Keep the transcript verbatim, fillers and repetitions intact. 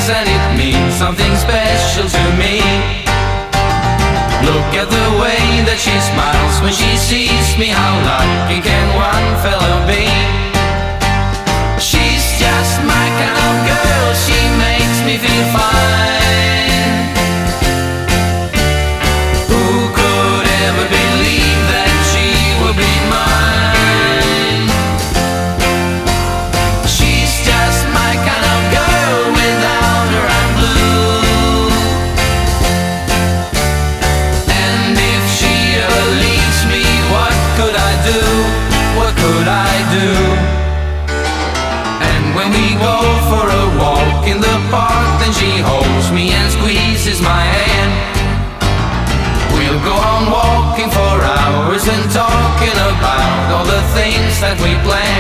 face and it means something special to me. Look at the way that she smiles when she sees me. How lucky can one fellow be? She's just my kind of girl, she makes me feel fine. Who could ever believe that she would be mine? She's just my kind of girl, without her I'm blue. And if she ever leaves me, what could I do? What could I do? When we go for a walk in the park, then she holds me and squeezes my hand. We'll go on walking for hours and talking about all the things that we planned.